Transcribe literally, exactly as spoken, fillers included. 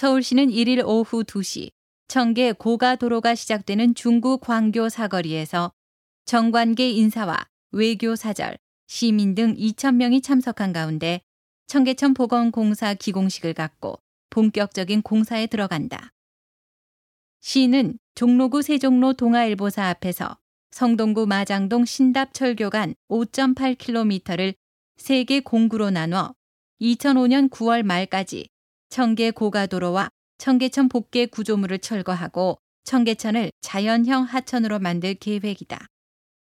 서울시는 일 일 오후 두 시 청계 고가도로가 시작되는 중구 광교 사거리에서 정관계 인사와 외교 사절, 시민 등 이천 명이 참석한 가운데 청계천 보건공사 기공식을 갖고 본격적인 공사에 들어간다. 시는 종로구 세종로 동아일보사 앞에서 성동구 마장동 신답철교 간 오 점 팔 킬로미터를 세 개 공구로 나눠 이천오 년 구월 말까지 청계 고가도로와 청계천 복개 구조물을 철거하고 청계천을 자연형 하천으로 만들 계획이다.